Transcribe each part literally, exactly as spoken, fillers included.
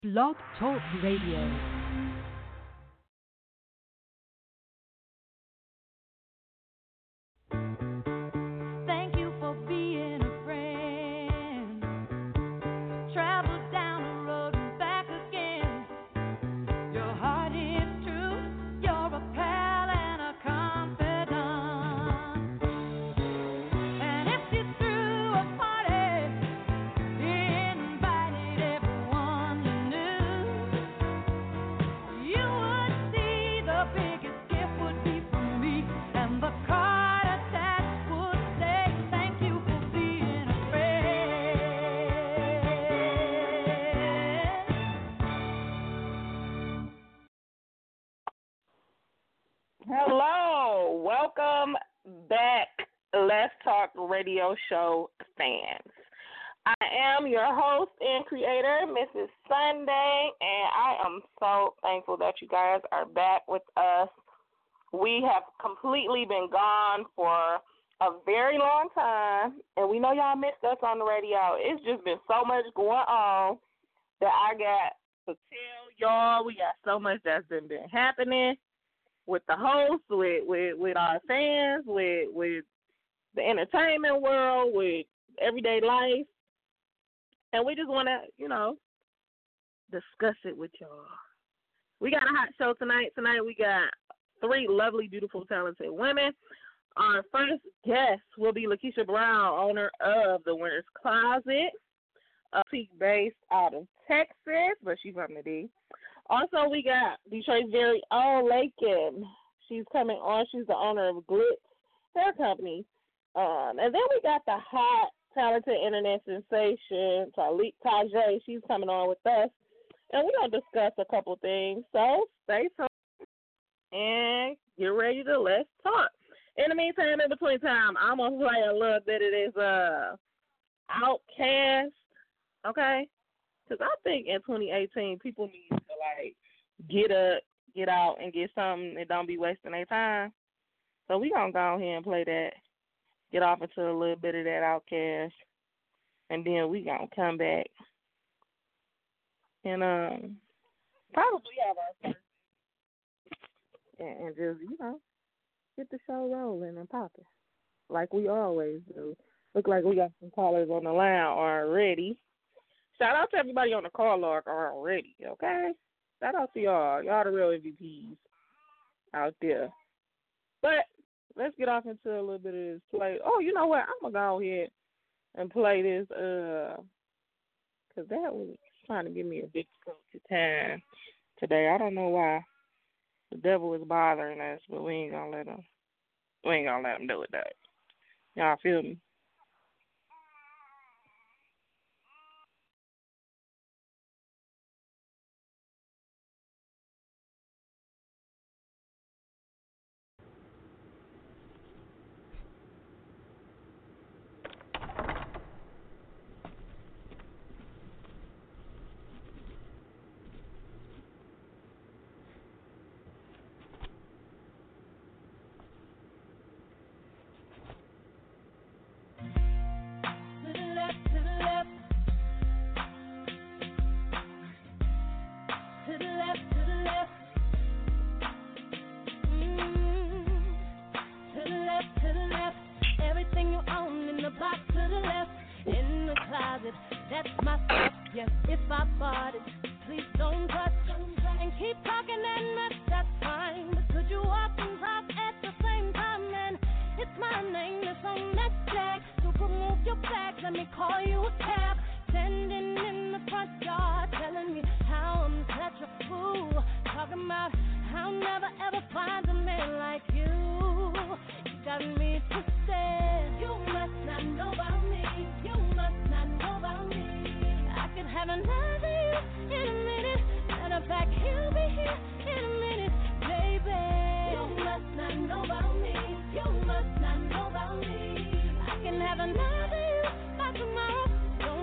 Blog Talk Radio. Thank you for being a friend. Travel down the road and back again. Your heart is true. You're a pal and a confidant. And if you threw a party, invited everyone you knew, you would see the biggest gift would be from me, and the card attached would say, thank you for being a friend. Hello, welcome back, Let's Talk Radio Show fans. I am your host and creator, Missus Sunday, and I am so thankful that you guys are back with us. We have completely been gone for a very long time, and we know y'all missed us on the radio. It's just been so much going on that I got to tell y'all. We got so much that's been, been happening with the hosts, with, with, with our fans, with with the entertainment world, with everyday life. And we just want to, you know, discuss it with y'all. We got a hot show tonight. Tonight we got three lovely, beautiful, talented women. Our first guest will be Lakeisha Brown, owner of The Winter's Closet, a peak based out of Texas, but she's from the D. Also, we got Detroit's very own Lakin. She's coming on. She's the owner of Glitz Hair Company. Um, and then we got the hot, talented internet sensation, Talik Tajay. She's coming on with us. And we're going to discuss a couple things. So stay tuned and get ready to let's talk. In the meantime, in between time, I'm going to play a little bit of this uh, Outkast, okay? Because I think in twenty eighteen, people need to, like, get up, get out, and get something and don't be wasting their time. So we going to go ahead and play that, get off into a little bit of that Outkast, and then we going to come back and um probably have our first and, and just, you know, get the show rolling and popping like we always do. Look like we got some callers on the line already. Shout out to everybody on the call log already, okay? Shout out to y'all. Y'all the real M V Ps out there. But let's get off into a little bit of this play. Oh, you know what? I'm going to go ahead and play this uh, because that was trying to give me a difficult time today. I don't know why. The devil is bothering us, but we ain't going to let him. We ain't going to let him do it, though. Y'all feel me? To the left, to the left. To the left, to the left. Mm. To the left, to the left. Everything you own in the box to the left. In the closet, that's my stuff. Yes, if I bought it, please don't touch. And keep talking that much, that's fine. But could you walk and talk at the same time? And it's my name that's on that tag. So remove your back, let me call you a cab. Standing in the front yard, telling me how I'm such a fool. Talking about how I'll never ever find a man like you. You got me twisted. You must not know about me. You must not know about me. I could have another you in a minute. Matter of fact, he'll be here in a minute, baby. You must not know about me. You must not know about me. I can have another you by tomorrow. Don't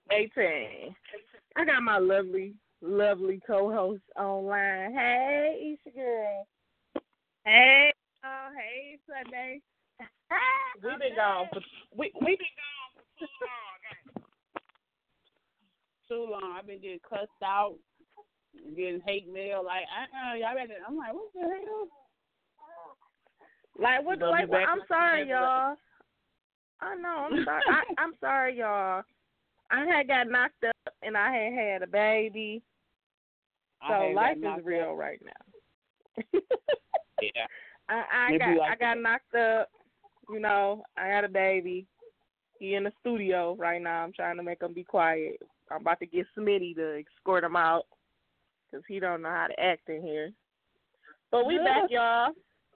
eighteen. I got my lovely, lovely co-host online. Hey, Isha girl. Hey, oh, hey, Sunday. We've been gone for we we been gone for too long. Too long. I've been getting cussed out, getting hate mail. Like, uh, uh y'all better. I'm like, what the hell? Like, what? Like, well, I'm sorry, y'all. I know. I'm sorry. I, I'm sorry, y'all. I had got knocked up and I had had a baby. So life is real up. Right now. Yeah. I, I got like I got that. knocked up. You know, I had a baby. He in the studio right now. I'm trying to make him be quiet. I'm about to get Smitty to escort him out because he don't know how to act in here. But we back, y'all.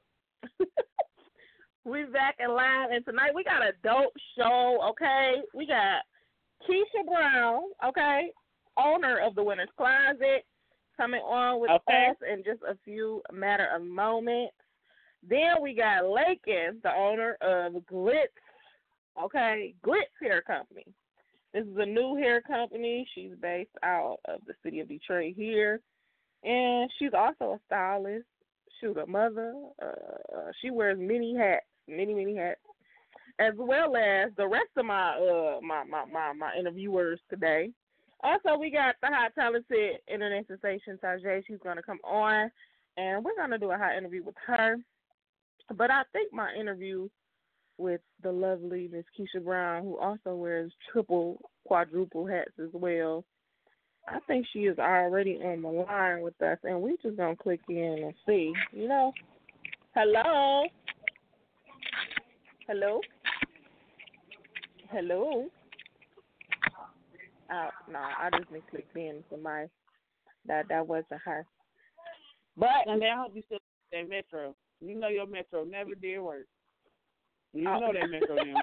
We back and live, and tonight we got a dope show, okay? We got Keisha Brown, okay, owner of the Winner's Closet, coming on with okay. us in just a few matter of moments. Then we got Lakin, the owner of Glitz, okay, Glitz Hair Company. This is a new hair company. She's based out of the city of Detroit here, and she's also a stylist. Shoot, a mother. Uh, she wears many hats, many, many hats, as well as the rest of my uh my, my, my, my interviewers today. Also, we got the hot talented internet sensation, Tajay. She's going to come on, and we're going to do a hot interview with her. But I think my interview with the lovely Miss Keisha Brown, who also wears triple, quadruple hats as well, I think she is already on the line with us, and we just going to click in and see, you know. Hello? Hello? Hello? Oh, no, I just been clicked in for my, that, that wasn't her. But, and I hope you still that Metro. You know your Metro never did work. You oh. know that Metro now.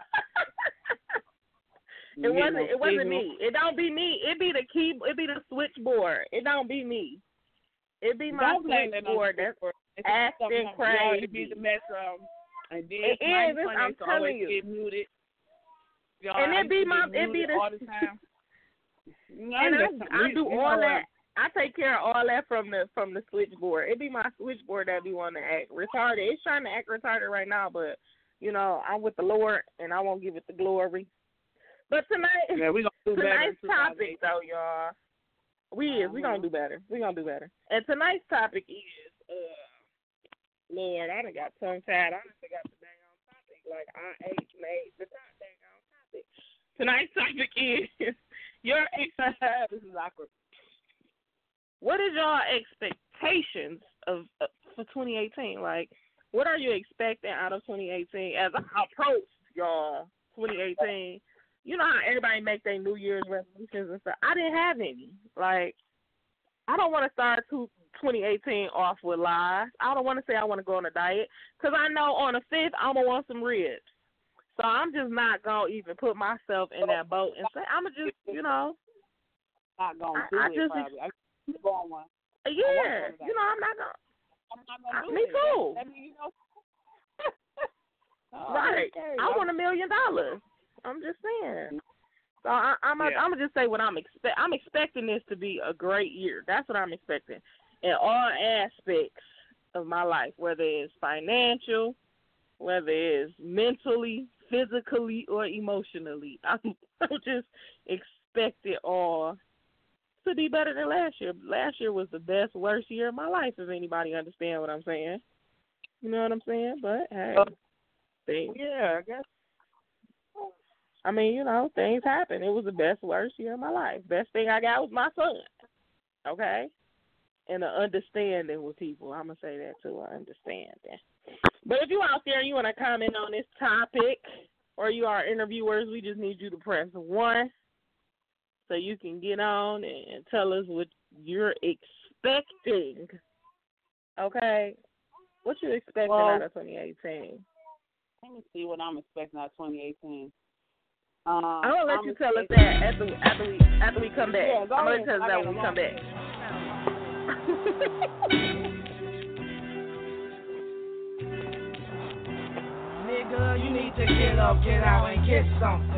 It wasn't. No it wasn't me. It don't be me. It be the key. It be the switchboard. It don't be me. It be my don't switchboard that that's acting crazy. It be the Metro. And then it is. It's, I'm telling you. Get muted. Y'all, and it be my. It be the. All the time. and I, I do all that. I take care of all that from the from the switchboard. It be my switchboard that be wanting to act retarded. It's trying to act retarded right now, but you know I'm with the Lord and I won't give it the glory. But tonight, yeah, we gonna do tonight's better topic though, y'all. We is uh-huh. we gonna do better. We gonna do better. And tonight's topic is, uh, Lord, I done got tongue tied. I done forgot the dang on topic. Like I ate made the top dang on topic. Tonight's topic is your ex- this is awkward. What is y'all expectations of uh, for twenty eighteen? Like, what are you expecting out of twenty eighteen as I approach y'all twenty eighteen? You know how everybody make their New Year's resolutions and stuff. I didn't have any. Like, I don't want to start twenty eighteen off with lies. I don't want to say I want to go on a diet because I know on the fifth I'm gonna want some ribs. So I'm just not gonna even put myself in that boat and say I'm gonna just, you know, not gonna do I, I it. Just, probably. I Going one. Yeah, you know, I'm not gonna. I'm not gonna do me it. too. I mean, you know. oh, right. Okay. I want a million dollars. I'm just saying. So I, I'm. Yeah. I'm gonna just say what I'm expect. I'm expecting this to be a great year. That's what I'm expecting in all aspects of my life, whether it's financial, whether it's mentally, physically, or emotionally. I'm, I'm just expecting all to be better than last year. Last year was the best, worst year of my life, if anybody understand what I'm saying. You know what I'm saying? But, hey, things. Yeah, I guess. I mean, you know, things happen. It was the best, worst year of my life. Best thing I got was my son, okay? And an understanding with people. I'm going to say that, too, an understanding. But if you out there and you want to comment on this topic, or you are interviewers, we just need you to press one. So you can get on and tell us what you're expecting. Okay? What you expecting well, out of twenty eighteen? Let me see what I'm expecting out of twenty eighteen. Um, I'm going to let I'm you tell us that after, after, we, after we come back. Yeah, I'm going to tell us that when we come back. Nigga, you need to get up, get out, and get something.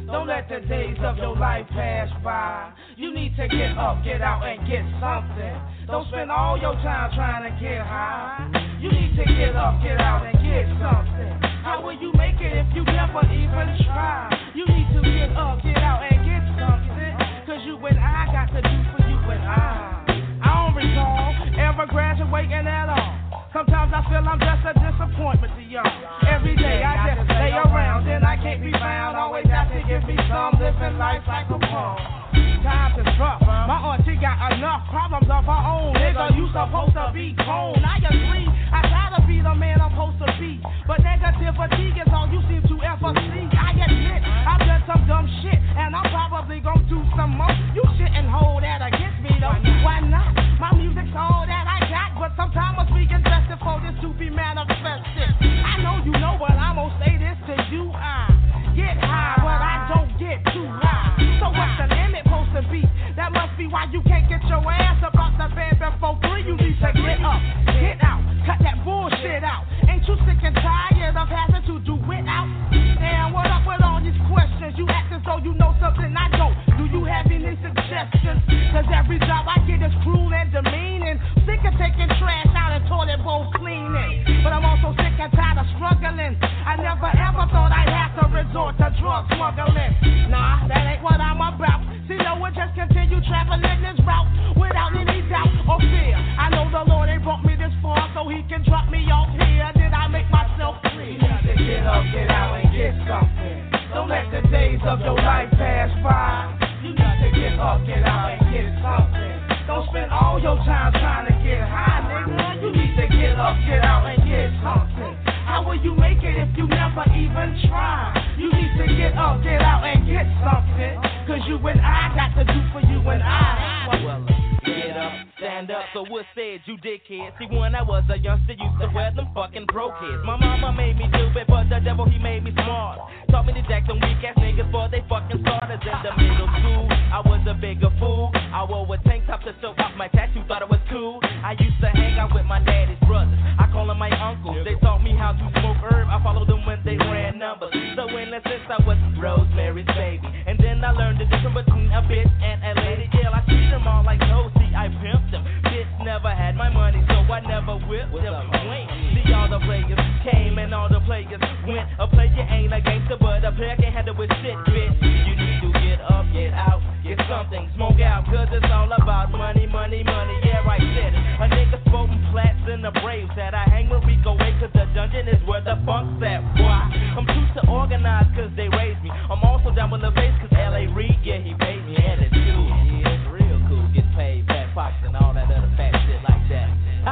Don't let the days of your life pass by. You need to get up, get out, and get something. Don't spend all your time trying to get high. You need to get up, get out, and get something. How will you make it if you never even try? You need to get up, get out, and get something. Cause you and I got to do for you and I. I don't recall ever graduating at all. Sometimes I feel I'm just a disappointment to y'all. Every day I just lay around, then I can't be found. Always have to give me some, living life like a ball. Times is rough. My auntie got enough problems of her own. Nigga, you supposed to be grown. I agree. I gotta be the man I'm supposed to be. But negativity is all you seem to ever see. I admit I've done some dumb shit, and I'm probably gonna do some more. You shouldn't hold that against me though. Why not? My music's all that I got, but sometimes I'm speaking invested for this to be manifested. I know you know, but I'm gonna say this to you. I get high, but I don't get too high. So what's the limit supposed to be? That must be why you can't get your ass up off the bed before three. You need to get up, get out, cut that bullshit out. Ain't you sick and tired of having to do without? Damn, what up with all these questions? You act as though you know something I don't. Do you have any suggestions? Cause every job I get is cruel and demeaning. Sick of taking trash out and toilet bowl cleaning. But I'm also sick and tired of struggling. I never ever thought I'd have to resort to drug smuggling. Nah, that ain't what I'm about. See, no one just continue traveling this route without any doubt or fear. I know the Lord ain't brought me this far so he can drop me off here. Did I make myself clear? You need to get up, get out, and get something. Don't let the days of your life pass by. You need to get up, get out, and get something. Don't spend all your time trying to get high, nigga. You need to get up, get out, and get something. How will you make it if you never even try? You need to get up, get out, and get something. Cause you and I got to do for you and I. Well, get up, stand up, so what said you dickhead? See, when I was a youngster, used to wear them fucking broke kids. My mama made me do it, but the devil, he made me smart. Taught me to jack them weak ass niggas for they fucking starters. In the middle school, I was a bigger fool. I wore a tank top to show off my tattoo, thought it was cool. I used to hang out with my daddy's brothers. I call them my uncles. They taught me how to smoke herb. I followed them when they ran numbers. So in a sense, I was Rosemary's baby. And then I learned the difference between a bitch and a lady. Yeah, I treat them all like no, see, I pimped them. Bitch never had my money, so I never whipped them. Wait, see, all the players came and all the players went. A player ain't a gangster, but a player can't handle with shit, bitch. You need to get up, get out, get something, smoke out, cause it's all about money, money, money. Yeah, I said it. A nigga sporting flats in the Braves that I hang with Rico away, cause the dungeon is where the funk's at. Why? I'm too to organize, cause they raised me. I'm also down with the bass, cause L A Reid, yeah, he paid me, and it's cool. Yeah, it's real cool. Get paid, fat pox, and all that other fat shit like that.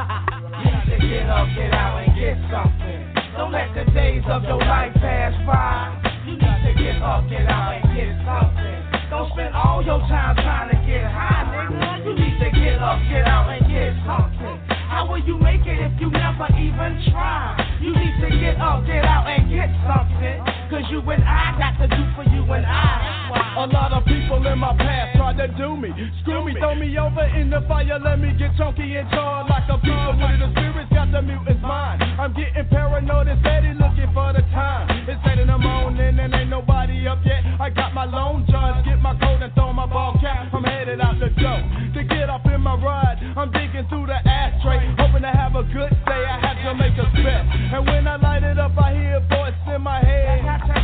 You need to get up, get out, and get something. Don't let the days of your life pass by. You need to get up, get out, and get something. Don't spend all your time trying to get high, nigga. You need to get up, get out, and get something. How will you make it if you never even try? You need to get up, get out, and get something. Cause you and I got to do for you and I. A lot of people in my past tried to do me. Screw me, throw me over in the fire, let me get chunky and charred like a people with the spirits got the mutant's mind. I'm getting paranoid and steady looking for the time. It's eight in the morning and ain't nobody up yet. I got my lone judge, get my coat and throw my ball cap. I'm headed out the door to get up in my ride. I'm digging through the ashtray, hoping to have a good day. I had to make a spit, and when I light it up, I hear a voice in my head.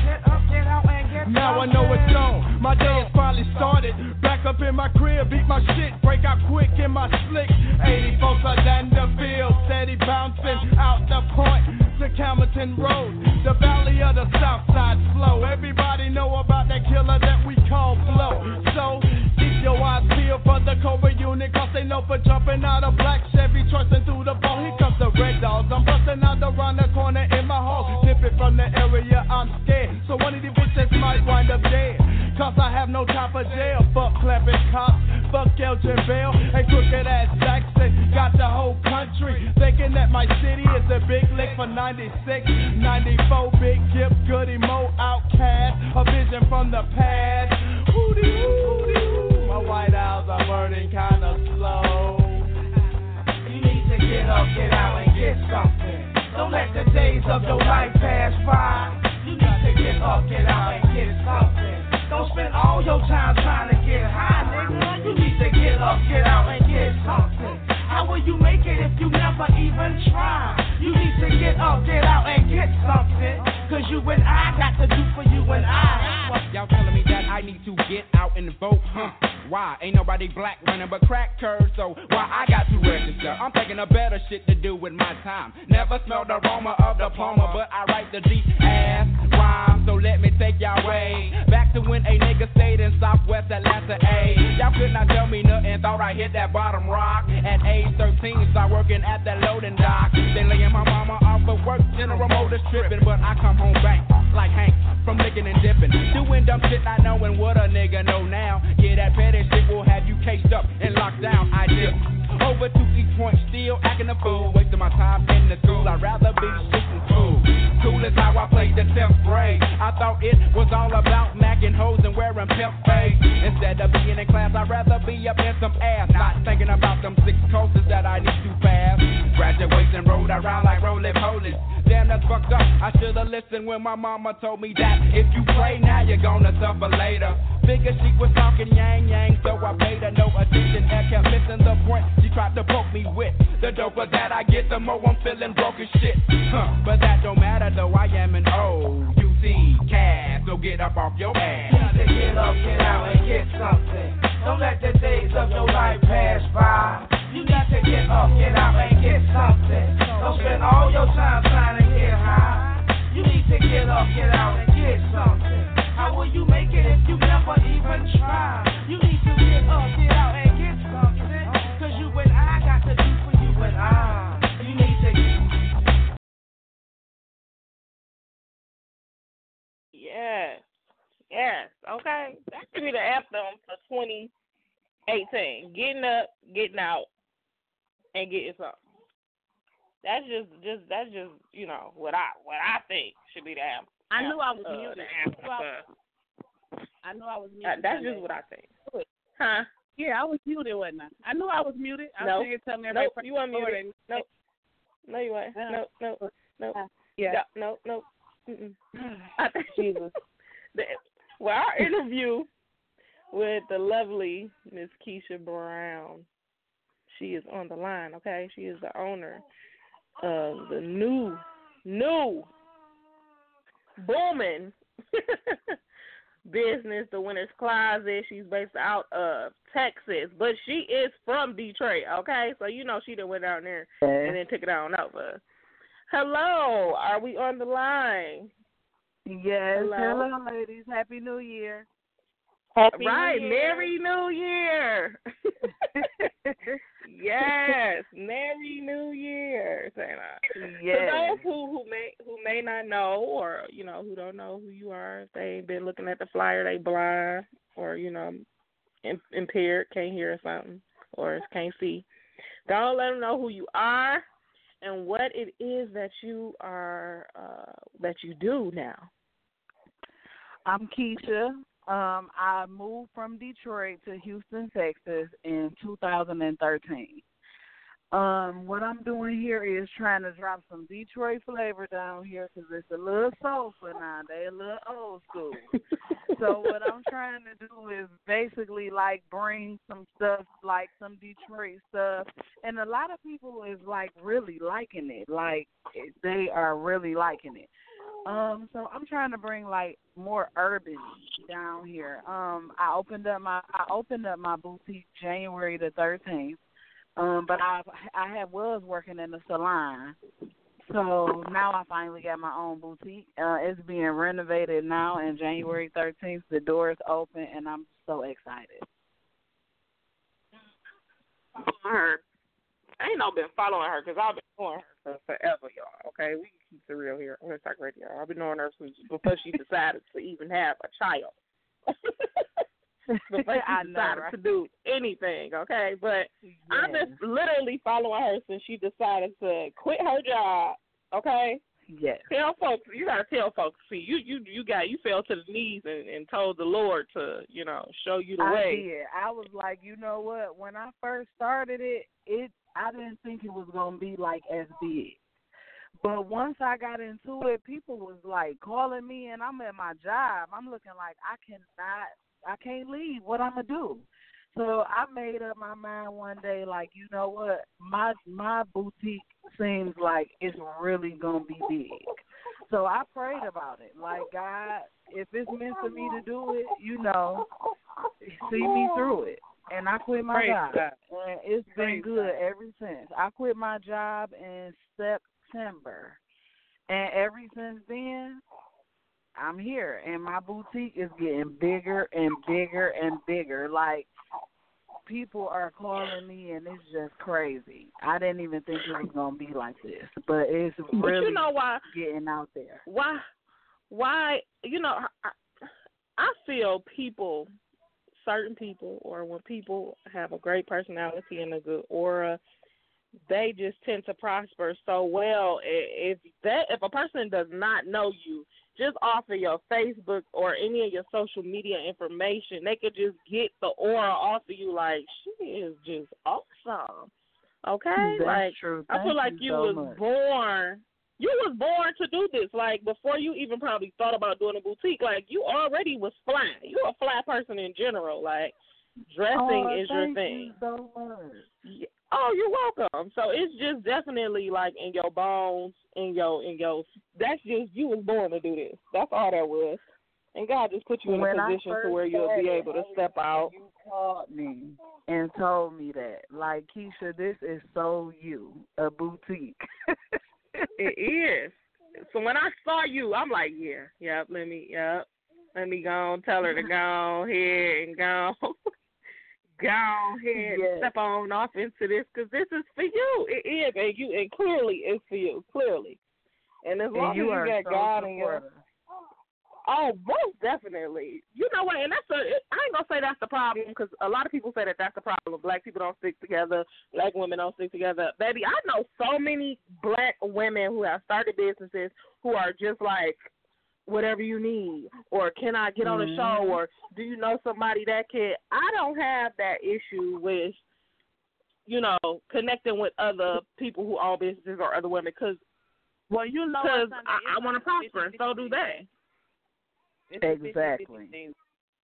Now I know it's on. My day has finally started. Back up in my crib, beat my shit, break out quick in my slick. eighty folks are down the field, steady bouncing out the point to Camerton Road, the valley of the south side flow. Everybody know about that killer that we call Flow. So keep your eyes peeled for the Cobra unit, cause they know for jumping out of black Chevy, trusting through the ball. Here comes the red dogs. I'm busting out around the corner in my hall, tipping from the area. I'm scared, so one of these bitches might wind up dead. Cause I have no time for jail. Fuck clapping cops, fuck Elgin Bell, and crooked ass Jackson. Got the whole country thinking that my city is a big lick for ninety-six, ninety-four, Big Gip, Goody Mo, Outcast, a vision from the past. Hootie hoo, hootie hoo. My white owls are burning kinda slow. You need to get up, get out, and get something. Don't let the days of your life pass by. You need to get up, get out, and get something. Why? Ain't nobody black running but crack curves, so why I got to register? I'm thinking of better shit to do with my time. Never smelled the aroma of diploma, but I write the deep ass rhyme, so let me take y'all way back to when a nigga stayed in Southwest Atlanta, A. Y'all could not tell me nothing, thought I hit that bottom rock. At age thirteen, start working at that loading dock. Then laying my mama off of work, General Motors tripping, but I come home back like Hank from licking and dipping. Doing dumb shit not knowing what a nigga know now. Yeah, that petty shit will have you cased up and locked down. I dip over to each point, still acting a fool. Wasting my time in the school, I'd rather be shooting fool. Cool is how I played the tenth grade. I thought it was all about macking hoes and wearing pimp face. Instead of being in class, I'd rather be up in some ass. Not thinking about them six courses that I need to pass. Graduation rolled around like roly-polies. Damn, that's fucked up. I should've listened when my mama told me that if you play now, you're gonna suffer later. Figured she was talking yang yang, so I paid her no attention and kept missing the point she tried to poke me with. The doper that I get, the more I'm feeling broke as shit. Huh, but that don't matter though, I am an O U C cast, so get up off your ass. You need to get up, get out, and get something. Don't let the days of your life pass by. You need to get up, get out, and get something. Don't spend all your time trying to get high. You need to get up, get out, and get something. How will you make it if you never even try? You need to get up, get out, and get something. Cause you and I got to do for you and I. You need to get. Yes. Yes. Okay. That could be the anthem for twenty eighteen. Getting up, getting out, and getting something. That's just, just that's just, you know, what I what I think should be the anthem. I knew I was uh, muted. The anthem for, I knew I was muted. uh, that's just what I think. Huh? Yeah, I was muted, wasn't I? I knew I was muted. I no. was sitting here telling Nope, everybody. you weren't muted. No, no, you weren't. Uh, no, no, no. Uh, yeah. No, no, no. Mm-mm. I think Jesus. The, well, our interview with the lovely Miss Keisha Brown, she is on the line, okay? She is the owner of the new, new, booming business, The Winner's Closet. She's based out of Texas, but she is from Detroit, okay? So you know she done went down there and then took it on over. Hello, are we on the line? Yes. Hello, Hello ladies. Happy New Year. Happy right, New Year. Merry New Year. Yes, Merry New Year. Yes. For those who, who may who may not know, or you know who don't know who you are, if they ain't been looking at the flyer, they blind or you know impaired, can't hear or something, or can't see. Don't let them know who you are and what it is that you are uh, that you do now. I'm Keisha. Um, I moved from Detroit to Houston, Texas in two thousand thirteen. Um, what I'm doing here is trying to drop some Detroit flavor down here because it's a little soulful now. They're a little old school. So what I'm trying to do is basically like bring some stuff, like some Detroit stuff. And a lot of people is like really liking it. Like they are really liking it. Um, so I'm trying to bring like more urban down here. Um, I opened up my I opened up my boutique January the thirteenth. Um, but I I have was working in the salon, so now I finally got my own boutique. Uh, it's being renovated now, and January thirteenth the doors open, and I'm so excited. Her, I ain't no been following her because I've been knowing her for forever, y'all. Okay, we can keep it real here. I'm gonna talk radio. I've been knowing her since before she decided to even have a child. Before she I decided know, right? to do anything, okay? But yes. I've been literally following her since she decided to quit her job, okay? Yes. Tell folks, you gotta tell folks. See, you you you got you fell to the knees and, and told the Lord to, you know, show you the I way. did. I was like, you know what? When I first started it, it I didn't think it was gonna be like as big. But once I got into it, people was like calling me, and I'm at my job. I'm looking like I cannot, I can't leave. What I'm gonna do? So I made up my mind one day, like, you know what? My my boutique seems like it's really gonna be big. So I prayed about it. Like, God, if it's meant for me to do it, you know, see me through it. And I quit my Praise job. God. And it's been Praise good God. ever since. I quit my job in September. And ever since then, I'm here. And my boutique is getting bigger and bigger and bigger. Like, people are calling me, and it's just crazy. I didn't even think it was going to be like this. But it's really But you know why? getting out there. Why? Why? You know, I, I feel people, certain people, or when people have a great personality and a good aura, they just tend to prosper so well. If that, if a person does not know you, just off of your Facebook or any of your social media information, they could just get the aura off of you. Like, she is just awesome. Okay, That's like true. I feel Thank like you you so was much. born. You was born to do this. Like, before you even probably thought about doing a boutique, like, you already was fly. You're a fly person in general. Like, dressing Oh, is your thank thing. you so much. Yeah. Oh, you're welcome. So it's just definitely like in your bones, in your, in your. That's just, you was born to do this. That's all that was. And God just put you in When a I position to first where you'll be started, able to step out. You called me and told me that, like, Keisha, this is so you, a boutique. It is. So when I saw you, I'm like, yeah, yep, let me, yep, let me go on, tell her to go ahead and go, go ahead Yes. and step on off into this, because this is for you. It is, and you, and clearly it's for you, clearly. And as long And you as are you got so God in your, supportive. oh, most definitely. You know what? And that's a. I ain't gonna say that's the problem, because a lot of people say that that's the problem. Black people don't stick together. Black women don't stick together. Baby, I know so many black women who have started businesses who are just like, whatever you need, or can I get on a show, or do you know somebody that can? I don't have that issue with, you know, connecting with other people who own businesses or other women, because Well, you know, because Sunday, I, I it's want to like a prosper, and so fifty-fifty do they. It's a fifty-fifty Exactly. thing.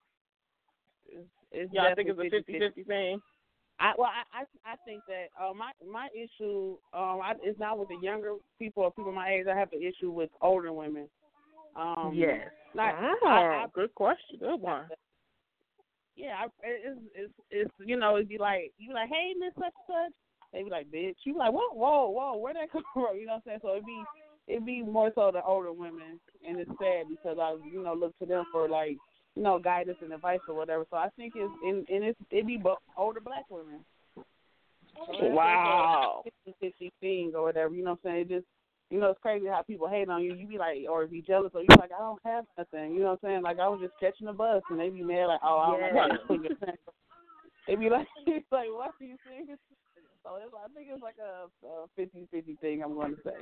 It's, it's Y'all think it's a definitely fifty-fifty thing? I well, I I, I think that uh, my my issue um I, it's not with the younger people or people my age. I have an issue with older women. Um, Yes. Not, Oh, I, I, good question. Good one. yeah, I, it's it's it's you know it'd be like you be like, hey, Miss such and such. They be like, bitch. You be like, whoa, whoa, whoa, where'd that come from? You know what I'm saying? So it'd be it'd be more so the older women, and it's sad because I you know look to them for like you know guidance and advice or whatever. So I think it's and, and it's it'd be both older black women. So it's- Wow. It's a fifty-fifty thing or whatever. You know what I'm saying? It just you know, it's crazy how people hate on you. You be like, or be jealous, or you be like, I don't have nothing. You know what I'm saying? Like, I was just catching the bus, and they be mad, like, oh, I don't Yes. have nothing. They be like, it's like, what are you serious? So it's, I think it's like a, a fifty-fifty thing, I'm going to say.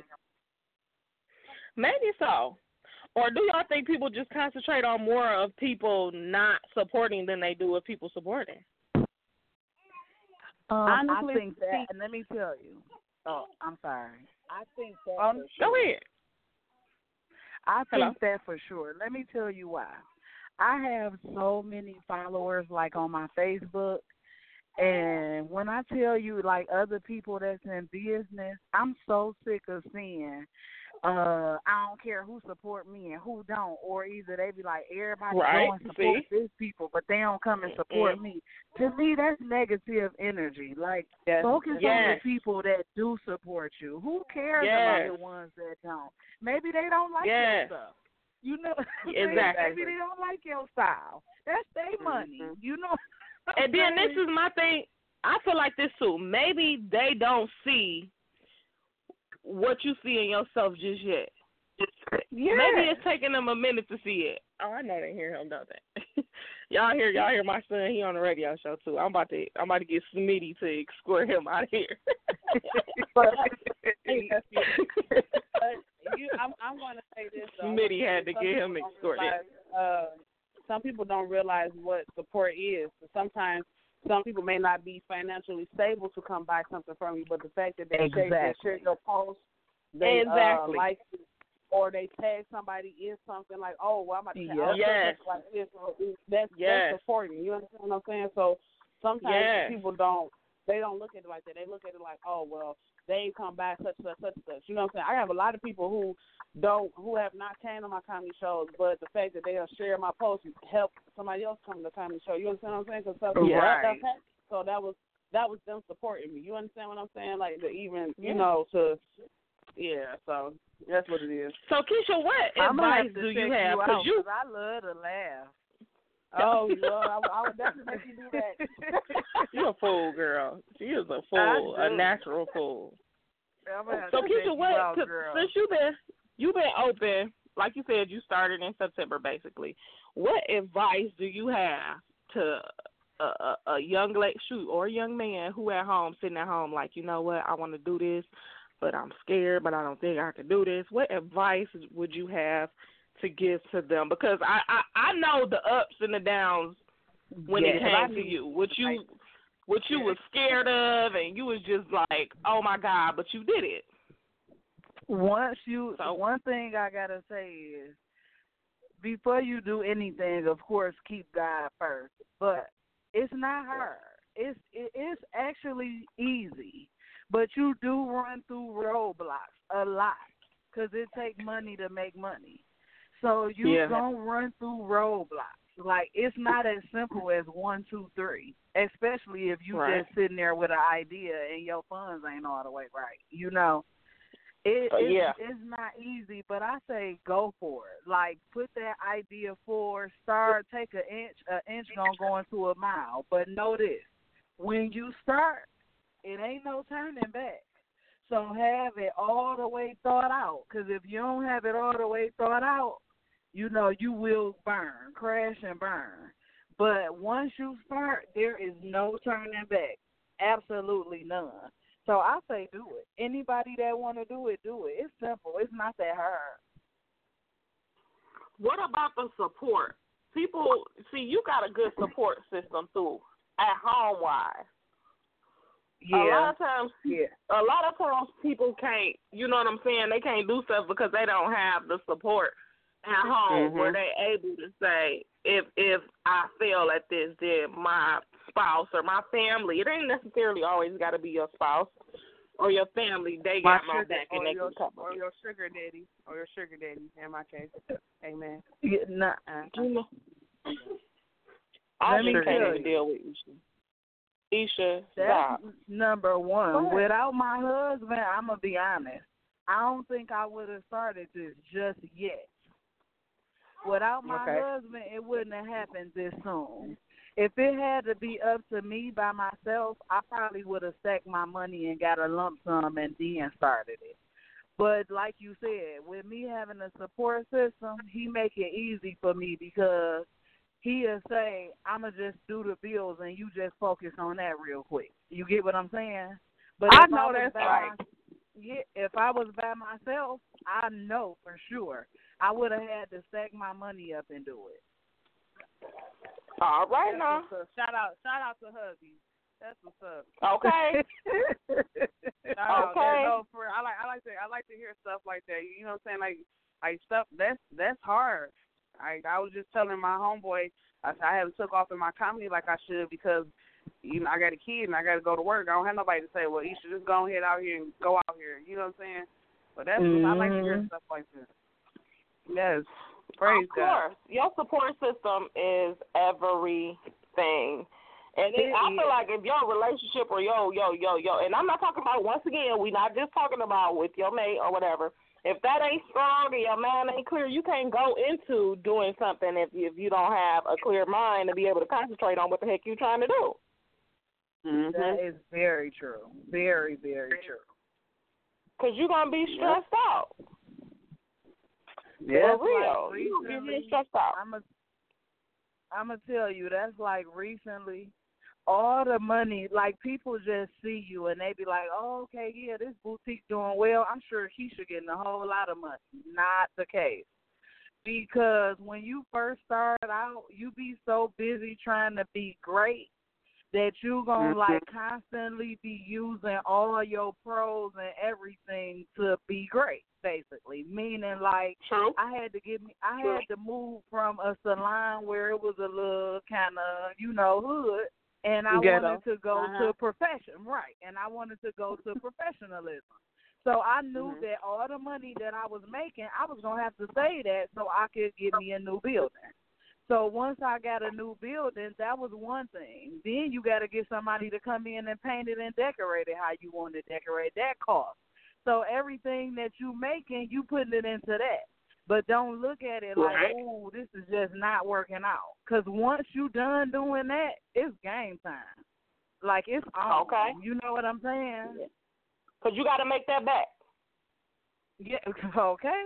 Maybe so. Or do y'all think people just concentrate on more of people not supporting than they do of people supporting? Um, Honestly, I think that, and let me tell you. Oh, I'm sorry. I think that Um, for sure. Go ahead. I think Hello? that for sure. Let me tell you why. I have so many followers, like, on my Facebook, and when I tell you, like, other people that's in business, I'm so sick of seeing, uh, I don't care who support me and who don't, or either they be like, everybody Right, go and support see? these people, but they don't come and support Mm-hmm. me. To me, that's negative energy. Like, Yes. focus on Yes. the people that do support you. Who cares Yes. about the ones that don't? Maybe they don't like Yes. your stuff. You know, Exactly. maybe they don't like your style. That's their money. Mhm. You know. And then this is my thing. I feel like this too. Maybe they don't see what you see in yourself just yet. Yeah. Maybe it's taking them a minute to see it. Oh, I know they hear him, don't they? y'all hear y'all hear my son? He on the radio show too. I'm about to I'm about to get Smitty to escort him out of here. But, but you, I'm, I'm going to say this. Though. Smitty had to Some get him people don't escorted. realize, Uh, some people don't realize what support is. Sometimes some people may not be financially stable to come buy something from you, but the fact that they share, they Exactly. share your post, they Exactly. uh, like it, or they tag somebody in something like, oh, well, I'm about to Yep. oh, Yes. like this. Or, that's, Yes. that's supporting. You understand what I'm saying? So sometimes Yes. people don't they don't look at it like that. They look at it like, oh, well, they ain't come back, such, such, such, such. You know what I'm saying? I have a lot of people who don't, who have not came to my comedy shows, but the fact that they have shared my posts help somebody else come to the comedy show. You understand what I'm saying? Cause stuff, yeah. Right. Stuff so that was, that was them supporting me. You understand what I'm saying? Like, the even, you yeah. know, to, yeah, so that's what it is. So, Keisha, what I'm advice do you have? Because you, I love to laugh. Oh, Lord, I, I would definitely make you do that. You're a fool, girl. She is a fool, a natural fool. So, Keisha, what? Out, since you've been you've been open, like you said, you started in September, basically. What advice do you have to a, a, a young lady, shoot, or a young man who at home, sitting at home, like, you know what, I want to do this, but I'm scared, but I don't think I can do this? What advice would you have to give to them? Because I, I, I know the ups and the downs when yeah, it came to you. What you what you was scared of, and you was just like, oh my God, but you did it. Once you, so, one thing I gotta say is, before you do anything, of course, keep God first. But it's not hard. It's it, it's actually easy, but you do run through roadblocks a lot because it takes money to make money. So you yeah. gonna run through roadblocks. Like, it's not as simple as one, two, three. Especially if you right. just sitting there with an idea and your funds ain't all the way right. You know, it, uh, it's, yeah. it's not easy. But I say go for it. Like, put that idea forward. Start. Take an inch. An inch gonna go into a mile. But know this: when you start, it ain't no turning back. So have it all the way thought out. Because if you don't have it all the way thought out, you know, you will burn, crash and burn. But once you start, there is no turning back, absolutely none. So I say do it. Anybody that want to do it, do it. It's simple. It's not that hard. What about the support? People, see, you got a good support system too, at home wise. Yeah. A lot of times, yeah. a lot of times people can't, you know what I'm saying, they can't do stuff because they don't have the support at home mm-hmm. where they're able to say, if if I fail at this, then my spouse or my family, it ain't necessarily always got to be your spouse or your family, they my got my sugar, back and they your, can cover Or it. your sugar daddy, or your sugar daddy, in my case. Amen. Yeah, nah. You know, I Let me just can't tell even you. deal with Isha. Isha, That's stop. number one. Without my husband, I'm going to be honest, I don't think I would have started this just yet. Without my okay. husband, it wouldn't have happened this soon. If it had to be up to me by myself, I probably would have stacked my money and got a lump sum and then started it. But like you said, with me having a support system, he make it easy for me because he'll say, I'm going to just do the bills and you just focus on that real quick. You get what I'm saying? But I if know I was that's by right. my, yeah, if I was by myself, I know for sure I would have had to stack my money up and do it. All right now. Shout out, shout out to hubby. That's what's up. Okay. no, okay. No, for I like I like to I like to hear stuff like that. You know what I'm saying? Like like stuff that's that's hard. I I was just telling my homeboy I I haven't took off in my comedy like I should because you know I got a kid and I got to go to work. I don't have nobody to say, well, you should just go ahead out here and go out here. You know what I'm saying? But that's mm-hmm. I like to hear stuff like that. Yes. Praise of course. God. Your support system is everything. And it, I feel like if your relationship or yo, yo, yo, yo, and I'm not talking about, once again, we're not just talking about with your mate or whatever. If that ain't strong and your mind ain't clear, you can't go into doing something if you, if you don't have a clear mind to be able to concentrate on what the heck you're trying to do. Mm-hmm. That is very true. Very, very true. Because you're going to be stressed yep. out. Yeah, For real. Like You're recently, getting stressed out. I'm a, I'm going to tell you, that's like recently, all the money, like people just see you and they be like, oh, okay, yeah, this boutique doing well. I'm sure Keisha getting a whole lot of money. Not the case. Because when you first start out, you be so busy trying to be great that you going to, mm-hmm. like, constantly be using all your pros and everything to be great, basically. Meaning, like, True. I had to get me, I True. had to move from a salon where it was a little kind of, you know, hood and I Ghetto. wanted to go Uh-huh. to profession, right? And I wanted to go to professionalism. So I knew Mhm. that all the money that I was making, I was gonna have to save that so I could get me a new building. So once I got a new building, that was one thing. Then you got to get somebody to come in and paint it and decorate it how you want to decorate. That cost. So everything that you making, you putting it into that. But don't look at it like, Right. oh, this is just not working out. Because once you done doing that, it's game time. Like, it's on. Okay. You know what I'm saying? Because you got to make that back. Yeah. Okay.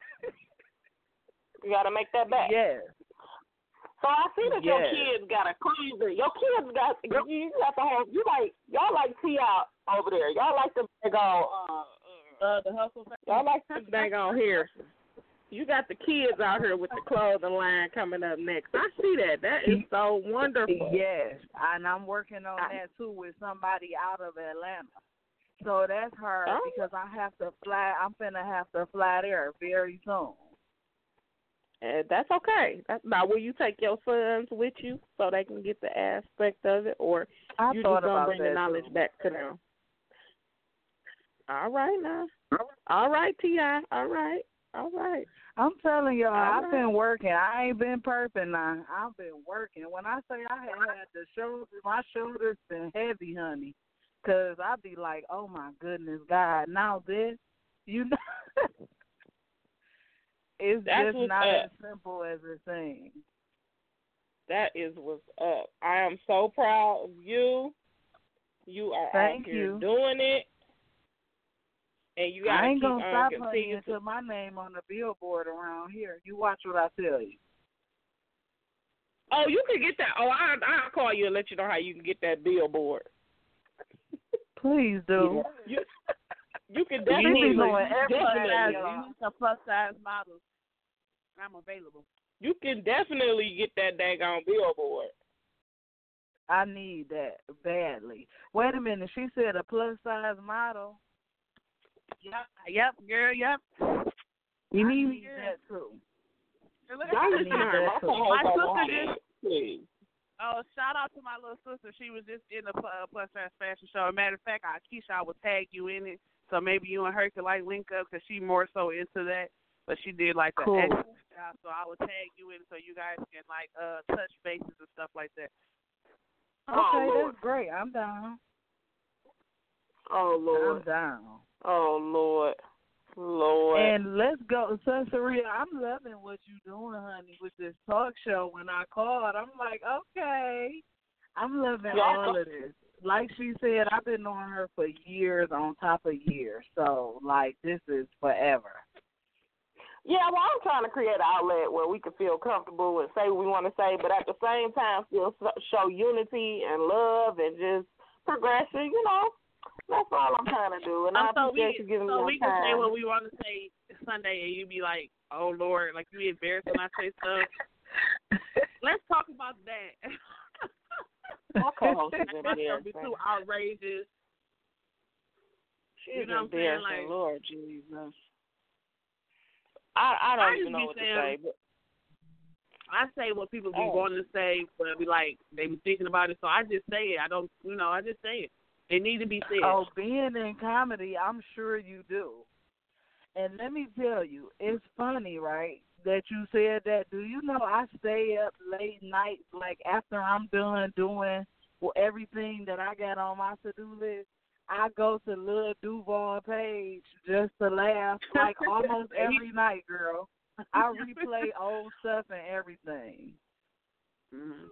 You got to make that back. Yes. So I see that your Yes. kids got a closet. Your kids got you you got the whole. You like y'all like T out over there. Y'all like the big on. Uh, Uh, the hustle. y'all like the dang on here. You got the kids out here with the clothing line coming up next. I see that. That is so wonderful. Yes, and I'm working on that too with somebody out of Atlanta. So that's her Oh. because I have to fly. I'm finna have to fly there very soon. And that's okay. That's, now, will you take your sons with you so they can get the aspect of it, or I you thought just gonna about bring the that knowledge too. back to them? All right now. All right, T I. All right. All right. I'm telling y'all, All I've right. been working. I ain't been perfect now. I've been working. When I say I had had the shoulders, my shoulders been heavy, honey. Cause I be like, oh my goodness, God, now this, you know, it's That's just what's not up. as simple as it seems. That is what's up. I am so proud of you. You are Thank out here you. doing it. And you gotta I ain't keep gonna on stop honey continue to until my name on the billboard around here. You watch what I tell you. Oh, you can get that. Oh, I, I'll call you and let you know how you can get that billboard. Please do. You, you can You definitely, be going definitely, everywhere. You need some plus size models. I'm available. you can definitely get that daggone billboard. I need that badly. Wait a minute. She said a plus size model. Yep, yep, girl, yep. You I need need that too. Y'all listen to her. My phone My go sister off. just- Please. Oh, shout out to my little sister. She was just in the uh, plus size fashion show. As a matter of fact, I, Keisha, I will tag you in it. So maybe you and her could like link up because she more so into that. But she did like the Cool. extra style. So I will tag you in so you guys can like uh touch bases and stuff like that. Okay, Oh, Lord. that's great. I'm down. Oh, Lord. I'm down. Oh, Lord. Lord. And let's go, Sensoria. I'm loving what you're doing, honey, with this talk show. When I called, I'm like, okay, I'm loving Yeah. all of this. Like she said, I've been knowing her for years on top of years. So, like, this is forever. Yeah, well, I'm trying to create an outlet where we can feel comfortable and say what we want to say, but at the same time still so- show unity and love and just progression, you know. That's all I'm trying to do, and I Um, so appreciate we, you giving so me we your can say time. what we want to say Sunday, and you be like, "Oh Lord," like you be embarrassed when I say stuff. Let's talk about that. My co-host is That stuff be embarrassing. too outrageous. She's You know what I'm saying? embarrassing, Like- Lord Jesus. I I don't I even just know be what saying- to say, but I say what people be Oh. wanting to say, but be like they be thinking about it. So I just say it. I don't, you know, I just say it. It need to be said. Oh, being in comedy, I'm sure you do. And let me tell you, it's funny, right, that you said that. Do you know I stay up late nights, like after I'm done doing well, everything that I got on my to-do list, I go to Lil Duval page just to laugh, like almost every night, girl. I replay old stuff and everything. Mm-hmm.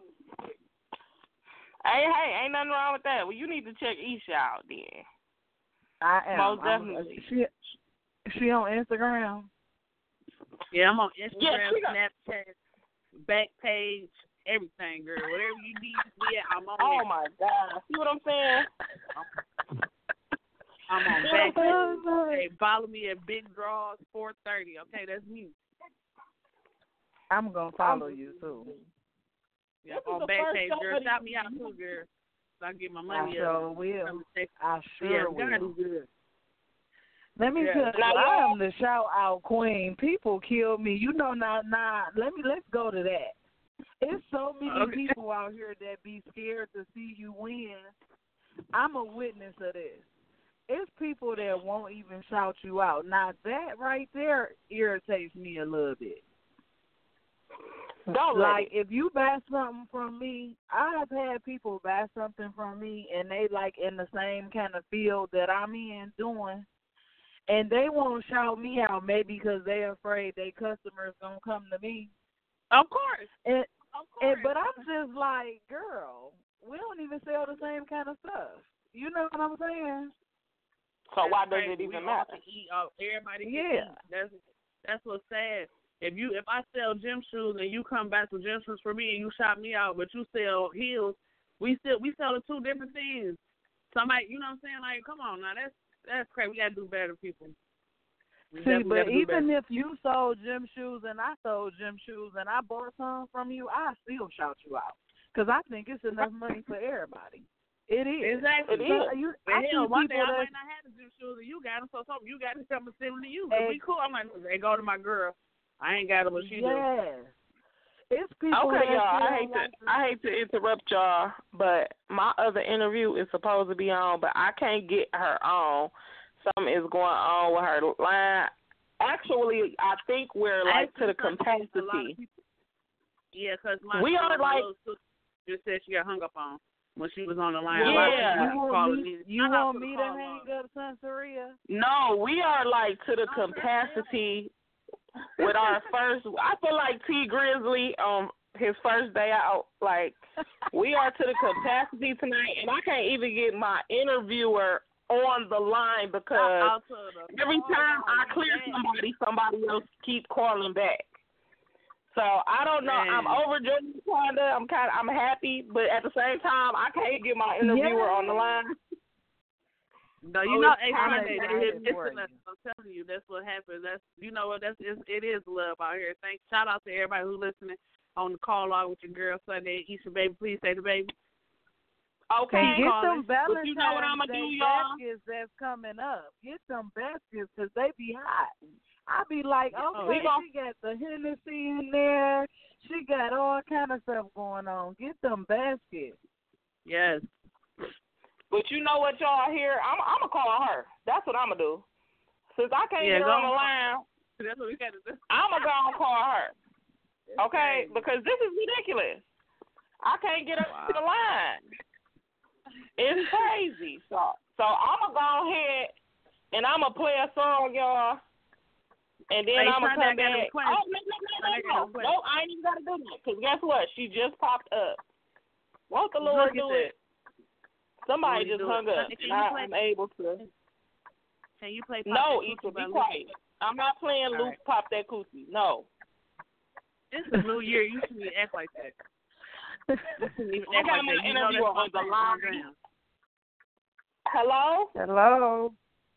hey, hey, ain't nothing wrong with that. Well, you need to check Isha out then. I am. Most I'm- definitely. she, she on Instagram? Yeah, I'm on Instagram, Yeah, she got- Snapchat, back page, everything, girl. Whatever you need to see it, I'm on Oh there. my God! See what I'm saying? I'm on back page. Hey, follow me at Big Draws four thirty. Okay, that's me. I'm gonna follow you too. Yeah, This is on the back first page, show girl. that Shout he- me out too, girl. So I can get my I money sure up. will. Yeah, I sure God will. is good. Let me Yeah. tell you, Now, I y'all- am the shout out queen. People kill me. You know, now, now. Let me let's go to that. It's so many Okay. people out here that be scared to see you win. I'm a witness of this. It's people that won't even shout you out. Now, that right there irritates me a little bit. Don't let Like, it. if you buy something from me, I've had people buy something from me, and they, like, in the same kind of field that I'm in doing, and they won't shout me out maybe because they're afraid their customers going to come to me. Of course. And, Of course. and But I'm just like, girl, we don't even sell the same kind of stuff. You know what I'm saying? So why does crazy. it even we all matter? can eat, uh, everybody can Yeah. eat. That's that's what's sad. If you if I sell gym shoes and you come back with gym shoes for me and you shop me out, but you sell heels, we still we sell the two different things. Somebody, you know what I'm saying? Like, come on now, that's that's crazy. We gotta do better, people. We See, definitely but gotta do even better. if you sold gym shoes and I sold gym shoes and I bought some from you, I still shout you out because I think it's enough money for everybody. It is. Exactly. It So is. you, But I hell, see one day people I that, might not have the gym shoes and you got them, so something you got to come and send them to you. 'Cause Ex- we cool. I'm like, they go to my girl. I ain't got them, but she do. yes. It's people Okay, that y'all. I feel hate to like I hate to interrupt y'all, but my other interview is supposed to be on, but I can't get her on. Something is going on with her line. Actually, I think we're like to the capacity. Yeah, because my, We are uh, my like- little sister just said she got hung up on when she was on the line. Yeah. A lot of people you want calling me, me. you Shout out want to the me to call hang log. up Santeria? No, we are like to the capacity with our first. I feel like T Grizzly on his first day out. Like we are to the capacity tonight, and I can't even get my interviewer on the line because Out to the every call time log. I clear Man. somebody, somebody else keep calling back. So I don't know. I'm Man. overjoyed, kinda. I'm kind of. I'm happy, but at the same time, I can't get my interviewer on the line. No, you Oh, know, it's hey, kinda Sunday, exciting it's, it's, for it's, I'm telling you, that's what happens. That's you know what, that's it's, it is love out here. Thanks. Shout out to everybody who's listening on the call log with your girl Sunday. Easter baby, please say the baby. Okay. Get calling. them But you know what Valentine's I'ma do, Day y'all? baskets that's coming up. Get them baskets because they be hot. I be like, Oh, okay, we gon- she got the Hennessy in there. She got all kind of stuff going on. Get them baskets. Yes. But you know what, y'all here? I'm I'm gonna call her. That's what I'm gonna do. Since I can't Yeah, get her go on the on. line, That's what we got to do. I'm gonna go and call her. Okay, crazy. because this is ridiculous. I can't get her Wow. to the line. It's crazy. So so I'm gonna go ahead and I'm gonna play a song, y'all. And then Hey, I'm gonna Sunday, I come got a back. question. Oh, no, no, no, Sunday, I got no, a no. question. No, I ain't even gotta do that. Because guess what? She just popped up. Won't the Lord Look at do that. it? Somebody Won't he just do hung it? up. Sunday, can And you I, play- I'm able to. Can you play Pop No, That Issa, Coochie by be Luke? quiet. I'm not playing All Luke right. Pop That Coochie. No. It's a new year. You shouldn't even act like that. You shouldn't even I act got like my that. You know interviewer that's on the my line. program. Hello? Hello.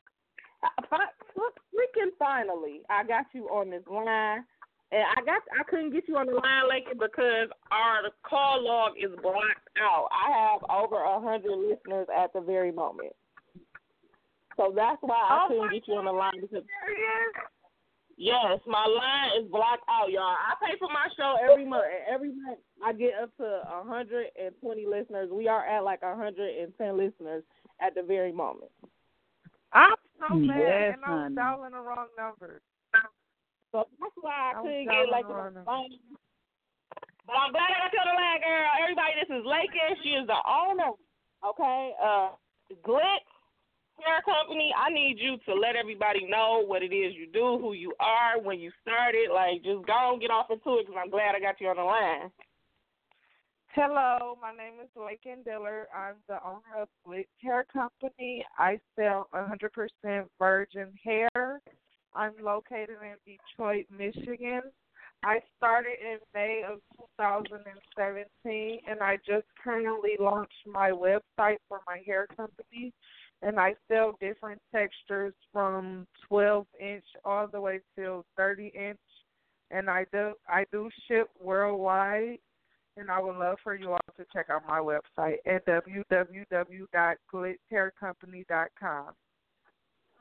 Freaking finally, I got you on this line. And I got I couldn't get you on the line lately because our call log is blocked out. I have over a hundred listeners at the very moment. So that's why I Oh couldn't my get you on the line because Yes. yes, my line is blocked out, y'all. I pay for my show every month, and every month I get up to a hundred and twenty listeners. We are at like a hundred and ten listeners at the very moment. I'm so mad, Yes, and I was honey. dialing the wrong number. So that's why I I was couldn't dialing get like the wrong the number. phone. But I'm glad I got you on the line, girl. Everybody, this is Lakin. She is the owner. Okay, uh, Glit Hair Company. I need you to let everybody know what it is you do, who you are, when you started. Like, just go and get off into it because I'm glad I got you on the line. Hello, my name is Lakin Diller. I'm the owner of Split Hair Company. I sell one hundred percent virgin hair. I'm located in Detroit, Michigan. I started in May of two thousand seventeen, and I just currently launched my website for my hair company, and I sell different textures from twelve inch all the way till thirty inch, and I do I do ship worldwide. And I would love for you all to check out my website at w w w dot glit hair company dot com.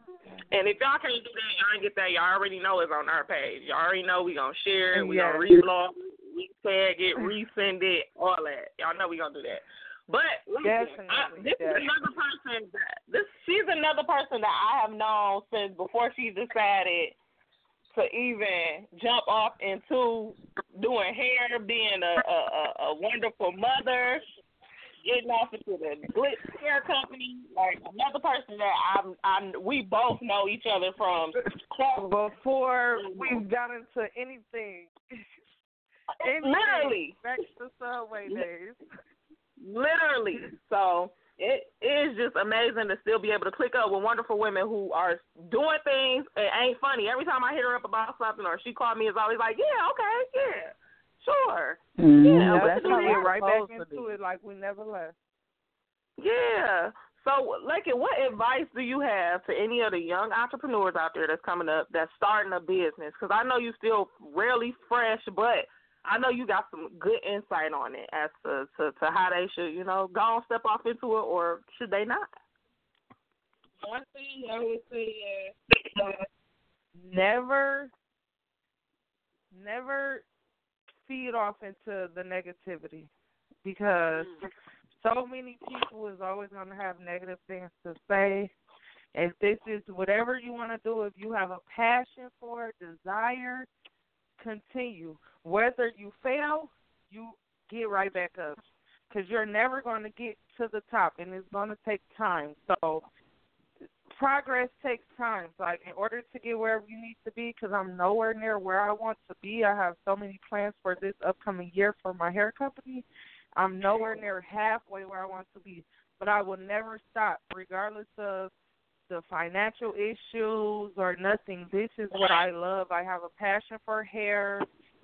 And if y'all can't do that, y'all ain't get that, y'all already know it's on our page. Y'all already know we gonna share it, we Yeah. gonna reblog, retag it, resend it, all that. Y'all know we gonna do that. But listen, I, this Definitely. is another person that this she's another person that I have known since before she decided to even jump off into doing hair, being a, a, a, a wonderful mother, getting off into the Glitz Hair Company. Like another person that I'm, I'm, we both know each other from before we've got into anything. anything. Literally, back to Subway days. Literally. So it is just amazing to still be able to click up with wonderful women who are doing things. It ain't funny. Every time I hit her up about something or she called me, it's always like, yeah, okay, yeah, sure. Mm-hmm. Yeah, that's how we get right back supposed to into be. it like we never left. Yeah. So, Lucky, what advice do you have to any of the young entrepreneurs out there that's coming up that's starting a business? Because I know you still rarely fresh, but I know you got some good insight on it as to, to, to how they should, you know, go and step off into it, or should they not? One thing I would say is uh, never, never feed off into the negativity, because so many people is always going to have negative things to say. If this is whatever you want to do, if you have a passion for it, desire, continue. Whether you fail, you get right back up, because you're never going to get to the top, and it's going to take time. So progress takes time. Like, in order to get wherever you need to be, because I'm nowhere near where I want to be. I have so many plans for this upcoming year for my hair company. I'm nowhere near halfway where I want to be, but I will never stop, regardless of the financial issues or nothing. This is what I love. I have a passion for hair.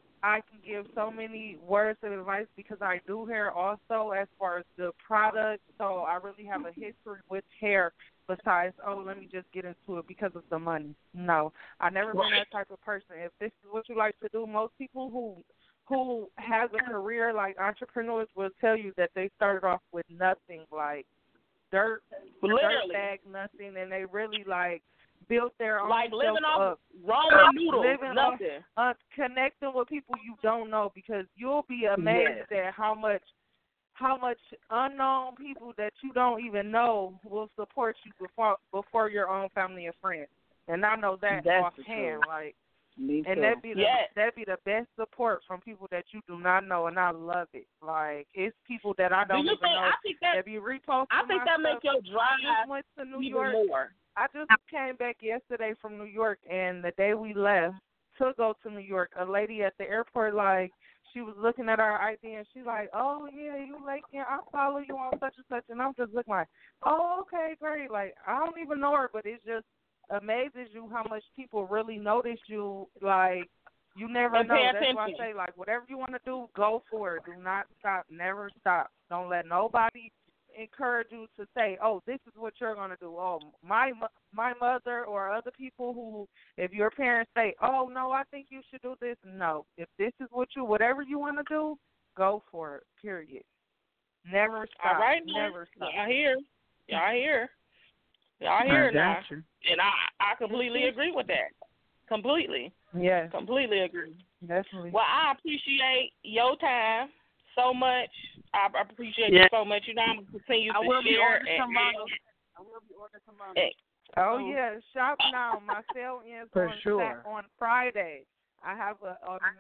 I can give so many words of advice because I do hair also as far as the product. So I really have a history with hair besides, oh, let me just get into it because of the money. No, I've never been that type of person. If this is what you like to do, most people who who has a career like entrepreneurs will tell you that they started off with nothing, like dirt, Literally. dirt bag, nothing, and they really like built their own like living off up. ramen noodles, living nothing. Off, uh, connecting with people you don't know, because you'll be amazed Yes. at how much how much unknown people that you don't even know will support you before before your own family and friends. And I know that That's offhand, true. like. Me too. And that'd be the Yes. that'd be the best support from people that you do not know, and I love it. Like, it's people that I don't do you even think, know. I think that, If you repost, I think that makes your drive just went to New even York. more. I just came back yesterday from New York, and the day we left to go to New York, a lady at the airport, like, she was looking at our I D, and she's like, oh, yeah, you like, yeah, I follow you on such and such. And I'm just looking like, oh, okay, great. Like, I don't even know her, but it just amazes you how much people really notice you. Like, you never And know. pay That's why I attention. say, like, whatever you want to do, go for it. Do not stop. Never stop. Don't let nobody encourage you to say, oh, this is what you're going to do. Oh, my my mother or other people who, if your parents say, oh, no, I think you should do this. No. If this is what you, whatever you want to do, go for it, period. Never stop. All right, Never stop. Y'all hear. Y'all hear. Y'all hear now. got you. And I, I completely agree with that. Completely. Yes, Completely agree. definitely. Well, I appreciate your time so much. I appreciate Yeah. you so much. You know, I'm going to continue I to will be share. ordering and- some models. I will be ordering some models. and- Oh, yeah. Shop now. My sale ends For on, sure. Sat- on Friday. I have an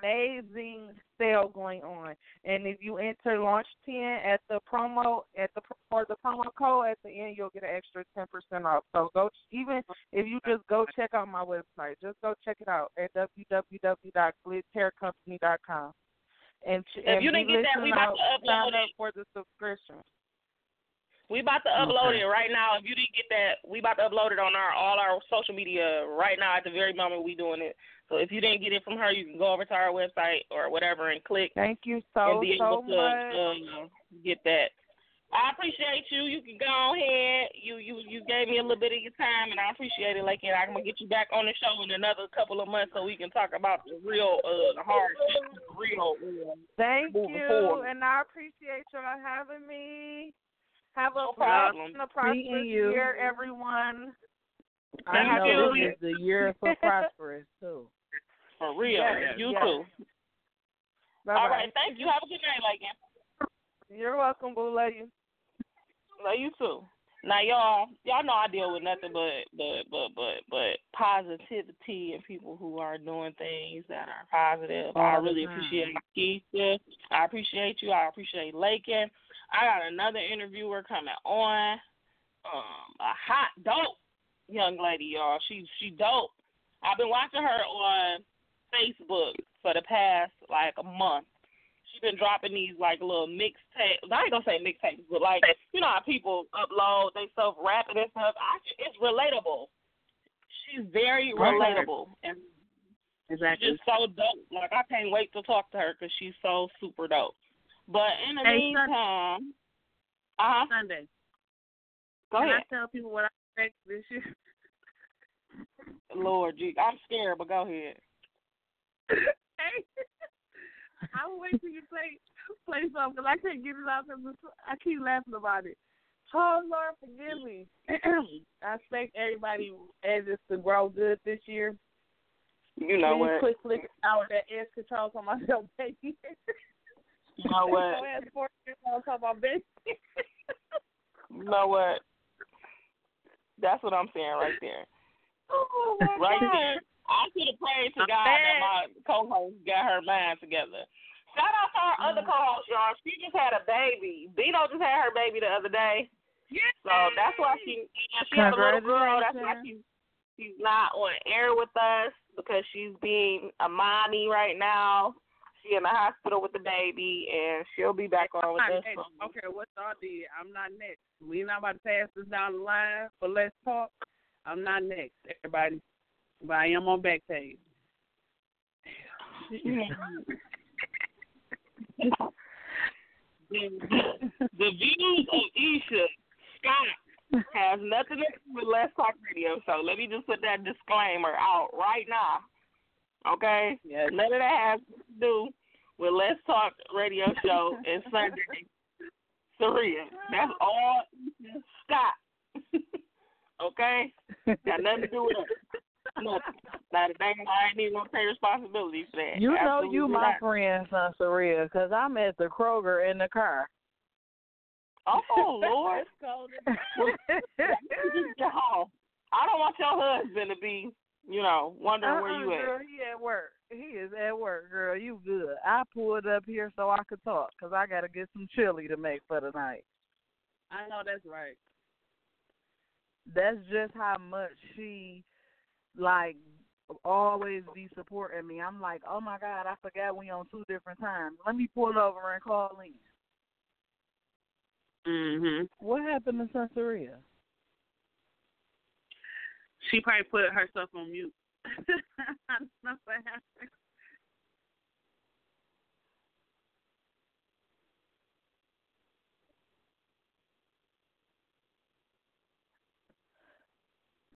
amazing sale going on. And if you enter Launch ten at the promo, at the for the promo code at the end, you'll get an extra ten percent off. So go, even if you just go check out my website, just go check it out at w w w dot glitz hair company dot com. And, If and you didn't be get that, we listening about out, to upload sign it. up for the subscription. We about to upload Okay. it right now. If you didn't get that, we about to upload it on our all our social media right now at the very moment we doing it. So if you didn't get it from her, you can go over to our website or whatever and click Thank you and so, be so able to much. um, get that. I appreciate you. You can go ahead. You you you gave me a little bit of your time, and I appreciate it. Like, and I'm gonna get you back on the show in another couple of months so we can talk about the real uh the hard shit, the real. Uh, Thank moving you, forward. and I appreciate y'all having me. Have a No problem. blessed and a prosperous Seeing you. year, everyone. I Thank know you. this is the year for prosperous too. For real. Yes, You yes. too. Bye All bye. right. Thank you. Have a good night, Lakin. You're welcome, boo. Love you. Love you too. Now, y'all, y'all know I deal with nothing but, but, but, but, but positivity and people who are doing things that are positive. All I the really time. appreciate Keisha. I appreciate you. I appreciate Lakin. I got another interviewer coming on. Um, a hot, dope young lady, y'all. She, she dope. I've been watching her on Facebook for the past, like, a month. She's been dropping these, like, little mixtapes. I ain't going to say mixtapes, but, like, you know how people upload they stuff, rapping and stuff. I, it's relatable. She's very relatable. And Exactly. she's just so dope. Like, I can't wait to talk to her because she's so super dope. But in the Hey, meantime, uh-huh. Sunday. Go Can ahead. I tell people what I expect this year? Lord, gee, I'm scared, but go ahead. Hey, I will wait till you play play something because I can't get it out because I keep laughing about it. Oh, Lord, forgive me. I expect everybody as it's to grow good this year. You know Please what? quit flicking out that edge control on myself, baby. You know what? So as four years old, talk about baby. You know what? That's what I'm saying right there. Oh, my Right God. there. I should have prayed to I'm God bad. that my co-host got her mind together. Shout out to our Mm. other co-host, y'all. She just had a baby. Bino just had her baby the other day. Yes. So that's why she she had a little girl. That's why she she's not on air with us because she's being a mommy right now. She in the hospital with the baby, and she'll be back on with us. Hey, okay, what y'all did? I'm not next. We're not about to pass this down the line, but let's talk. I'm not next, everybody. But I am on Backpage. the, the views of Isha Scott has nothing to do with Let's Talk Radio. So let me just put that disclaimer out right now. Okay? Yes. None of that has to do with Let's Talk Radio Show and Sunday Saria. That's all Isha Scott. Okay? Got nothing to do with it. Nothing. Not a thing. I ain't even gonna take responsibility for that. You know Absolutely you my not. friend, Sansaria, because I'm at the Kroger in the car. Oh, Lord. Get home. I don't want your husband to be, you know, wondering uh-uh, where you at. girl, he at work. He is at work, girl. You good. I pulled up here so I could talk because I got to get some chili to make for the night. I know that's right. That's just how much she, like, always be supporting me. I'm like, oh, my God, I forgot we on two different times. Let me pull over and call in. Mm-hmm. What happened to Sansaria? She probably put herself on mute.